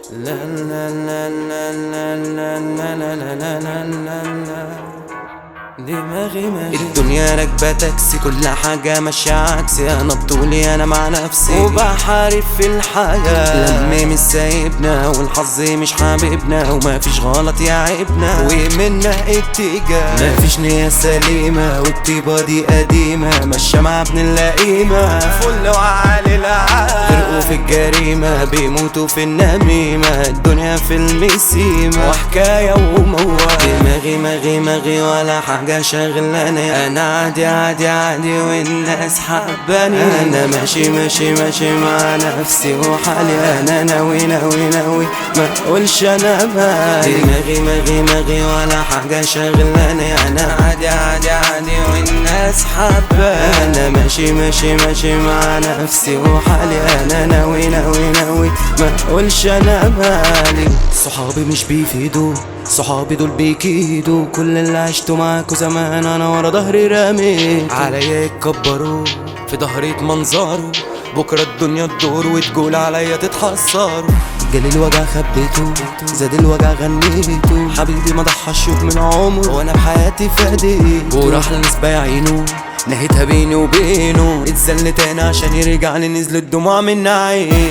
لا لا لا لا لا لا لا لا لا لا لا لا دماغي الدنيا راكبة تاكسي، كل حاجة ماشية عكسي. أنا بطولي أنا مع نفسي وبحارب في الحياة. لمي مش سايبنا والحظ مش حاببنا، ومفيش غلط يعيبنا ومنا اتجاه. مفيش نية سليمة والطيبة دي قديمة، ماشية مع ابن اللئيمة فل وعالي العال. غرقوا في الجريمة بيموتوا في النميمة، الدنيا في المسيمة وحكاية وموال. دماغي ولا حاجة شغلاني، انا عادي عادي عادي والناس حباني. انا ماشي مع نفسي وحالي، انا ناوي ما اقولش انا بالي. دماغي ولا حاجة شغلاني، انا عادي عادي عادي والناس حباني. انا ماشي مع نفسي وحالي، انا ناوي ما اقولش انا بالي. صحابي مش بيفيدوا، صحابي دول بيكيدوا، كل اللي عشته معاكوا زمان انا ورا ظهري رامي. عليا يتكبروا في ظهري يتمنظروا، بكره الدنيا تدور وتقول عليا تتحسروا. جالي الوجع خبيته، زاد الوجع غنيته، حبيبي ما ضحاش يوم من عمره وانا بحياتي فديته. وراح لناس بايعينه نهيتها بيني وبينه، اتذل تاني عشان يرجع لي نزلت دموع من عينه.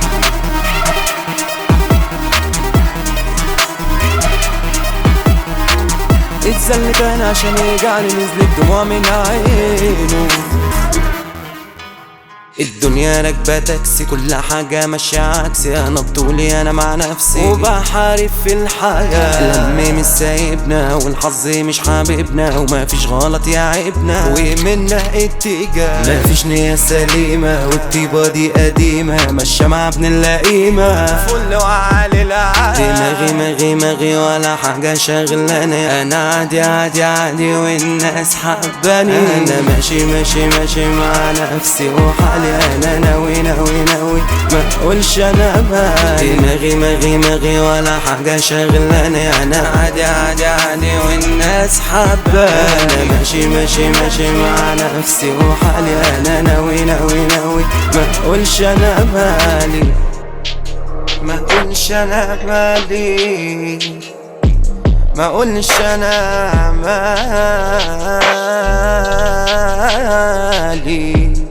اتذل تاني عشان يرجعلي نزلت دموع من عينه. الدنيا راكبة تاكسي، كل حاجة ماشية عكسي. أنا بطولي أنا مع نفسي وبحارب في الحياة. لمي مش سايبنا والحظ مش حاببنا، ومفيش غلط يعيبنا ومنا اتجاه. مفيش نية سليمة والطيبة دي قديمة، ماشية مع ابن اللئيمة فل وعالي العال. دماغي ولا حاجة شغلاني، أنا عادي عادي عادي والناس حباني. أنا ماشي مع نفسي وحالي، انا ناوي ما اقولش انا بالي. دماغي ولا حاجة شغلاني، انا عادي عادي عادي والناس حباني. انا ماشي مع نفسي وحالي، انا ناوي ما اقولش انا بالي. ما اقولش انا بالي، ما اقولش انا مالي.